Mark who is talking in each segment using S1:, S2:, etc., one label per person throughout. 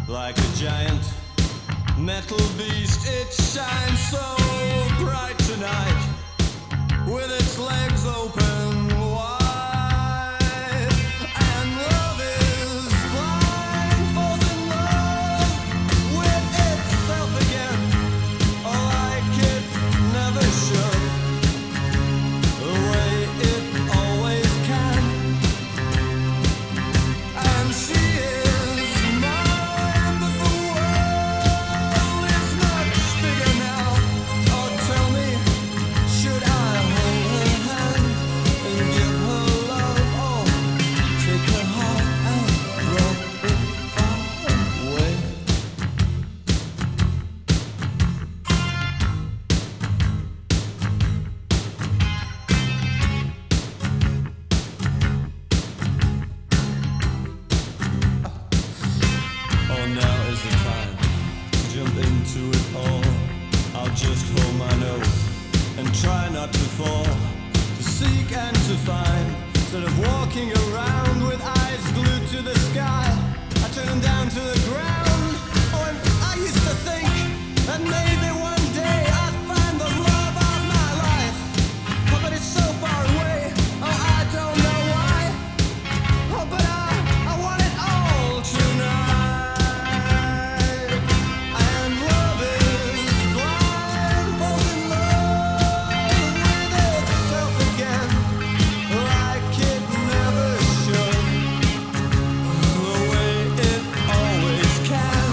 S1: like a giant metal beast. It shines so bright tonight, with its legs open wide. And love is blind, falls in love with itself again, like it never should, the way it always can. And she is mine, but the world is much bigger now. Oh, tell me, should I hold her hand and give her love, or take her heart and throw it far away? Oh, now is the time to jump into it all. I'll just hold my nose and try not to fall, to seek and to find, instead of walking around with eyes glued to the sky. I turn them down to the ground. Oh, and I used to think that maybe one day I'd find the love of my life. Oh, but it's so far away. Oh, I don't know why. Oh, but I want it all tonight. And love is blind, falls in love with itself again, like it never should, the way it always can.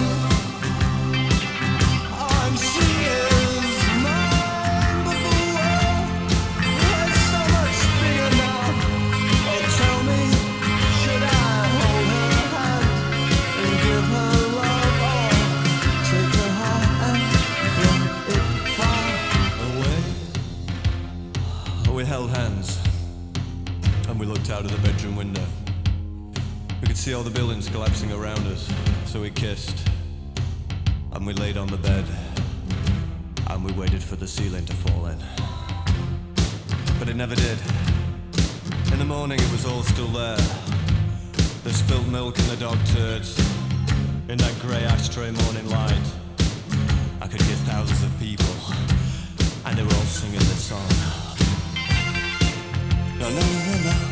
S1: And she is mine, but the world is so much bigger now. Oh, tell me, should I hold her hand and give her love, or take her heart and throw it far away? We held hands, and we looked out of the bedroom window. We could see all the buildings collapsing around us, so we kissed, and we laid on the bed, and we waited for the ceiling to fall in. But it never did. In the morning it was all still there. The spilled milk and the dog turds in that grey ashtray morning light. I could hear thousands of people, and they were all singing this song. No, no, no, no.